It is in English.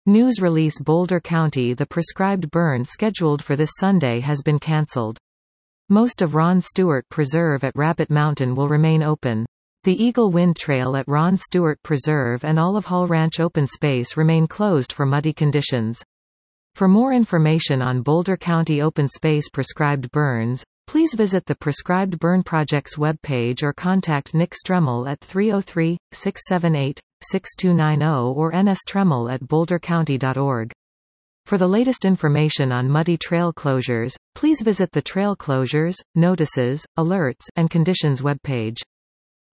News release Boulder County: the prescribed burn scheduled for this Sunday has been cancelled. Most of Ron Stewart Preserve at Rabbit Mountain will remain open. The Eagle Wind Trail at Ron Stewart Preserve and Olive Hall Ranch open space remain closed for muddy conditions. For more information on Boulder County open space prescribed burns, please visit the Prescribed Burn Project's webpage or contact Nick Stremmel at 303-678-6290 or nstremmel@bouldercounty.org. For the latest information on muddy trail closures, please visit the Trail Closures, Notices, Alerts, and Conditions webpage.